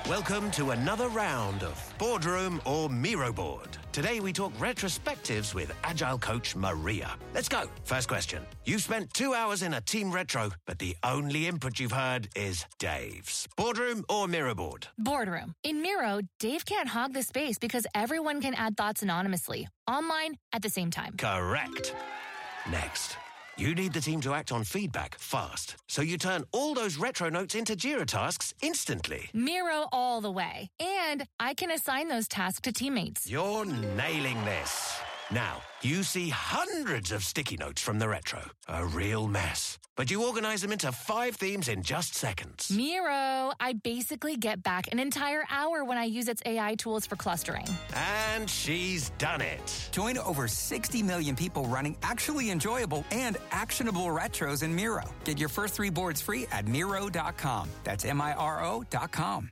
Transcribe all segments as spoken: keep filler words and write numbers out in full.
Welcome to another round of Boardroom or Miro Board. Today we talk retrospectives with Agile coach Maria. Let's go. First question. You've spent two hours in a team retro, but the only input you've heard is Dave's. Boardroom or Miro Board? Boardroom. In Miro, Dave can't hog the space because everyone can add thoughts anonymously, online, at the same time. Correct. Next. You need the team to act on feedback fast, so you turn all those retro notes into Jira tasks instantly. Miro all the way. And I can assign those tasks to teammates. You're nailing this. Now, you see hundreds of sticky notes from the retro. A real mess. But you organize them into five themes in just seconds. Miro, I basically get back an entire hour when I use its A I tools for clustering. And she's done it. Join over sixty million people running actually enjoyable and actionable retros in Miro. Get your first three boards free at Miro dot com. That's M I R O dot com.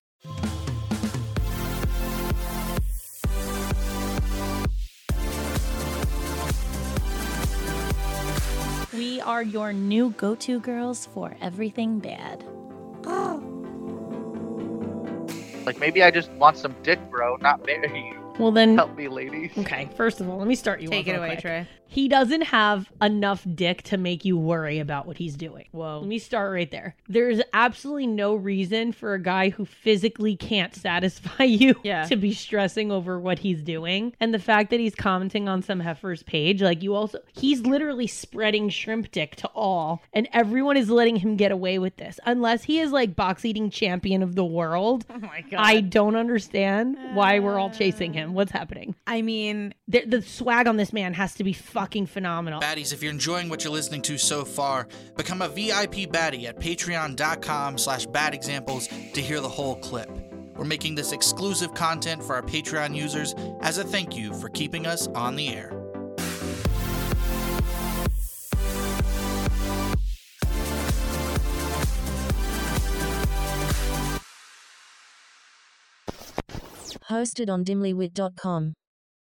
We are your new go-to girls for everything bad. Like, maybe I just want some dick, bro, not marry you. Well, then... Help me, ladies. Okay, first of all, let me start you Take off it real away, quick. Trey. He doesn't have enough dick to make you worry about what he's doing. Whoa. Let me start right there. There's absolutely no reason for a guy who physically can't satisfy you Yeah. to be stressing over what he's doing. And the fact that he's commenting on some heifer's page, like you also, he's literally spreading shrimp dick to all. And everyone is letting him get away with this. Unless he is like box eating champion of the world. Oh my God. I don't understand why we're all chasing him. What's happening? I mean, The, the swag on this man has to be fucking phenomenal. Baddies, if you're enjoying what you're listening to so far, become a V I P baddie at patreon.com slash bad examples to hear the whole clip. We're making this exclusive content for our Patreon users as a thank you for keeping us on the air. Hosted on dimlywit dot com.